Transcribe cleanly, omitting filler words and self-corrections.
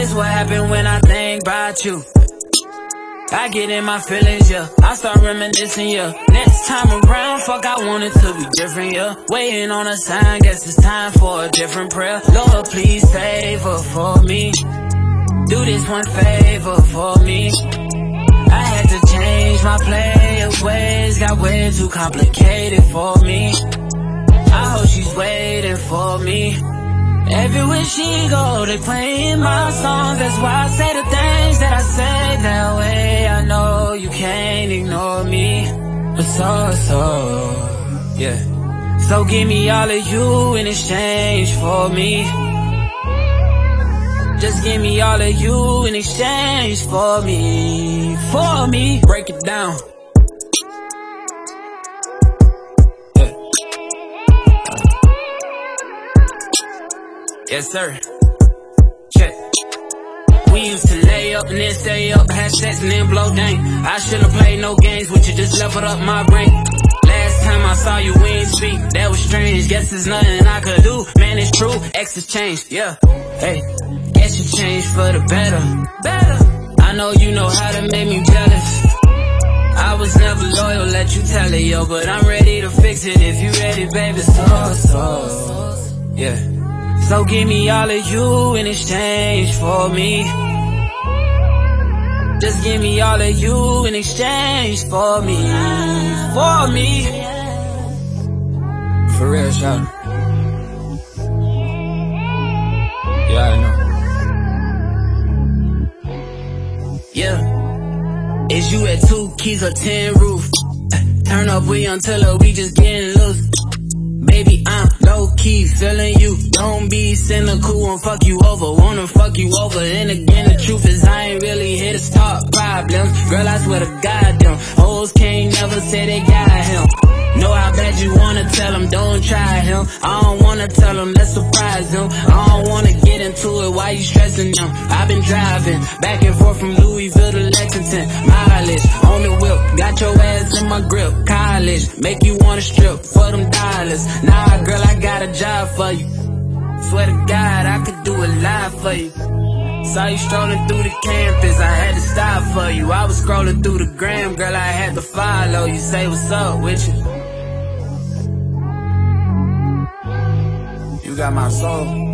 This what happen when I think about you. I get in my feelings, yeah. I start reminiscing, yeah. Next time around, fuck, I want it to be different, yeah. Waiting on a sign, guess it's time for a different prayer. Lord, please favor for me. Do this one favor for me. I had to change my player ways, got way too complicated for me. I hope she's waiting for me. Everywhere she go, they playing my songs. That's why I say the things that I say that way. I know you can't ignore me, but yeah. So give me all of you in exchange for me. Just give me all of you in exchange for me. Break it down. Yes, sir. Check. We used to lay up and then stay up, have sex and then blow dang. I should've played no games with you, just leveled up my brain. Last time I saw you, we ain't speak, that was strange. Guess there's nothing I could do, man, it's true. X has changed, yeah. Hey, guess you changed for the better. I know you know how to make me jealous. I was never loyal, let you tell it, yo. But I'm ready to fix it if you ready, baby, yeah. So give me all of you in exchange for me. Just give me all of you in exchange for me. For real, shout. Yeah, I know. Yeah. Is you at 2 keys or 10 roof? Turn up, we until we just getting loose. Baby, I'm low-key feeling you. Don't be cynical, won't fuck you over. Wanna fuck you over. And again, the truth is I ain't really here to start problems. Girl, I swear to God, them hoes can't never say they got him. Know how bad you wanna tell him, don't try him. I don't wanna tell him, let's surprise him. I don't wanna get into it, why you stressing them? I've been driving back and forth from Louisville to Lexington. Mileage on the whip, got your ass in my grip. College, make you wanna strip for them dollars. Nah, girl, I got a job for you. Swear to God, I could do a lot for you. Saw you strolling through the campus, I had to stop for you. I was scrolling through the gram, girl, I had to follow you. Say what's up with you. You got my soul.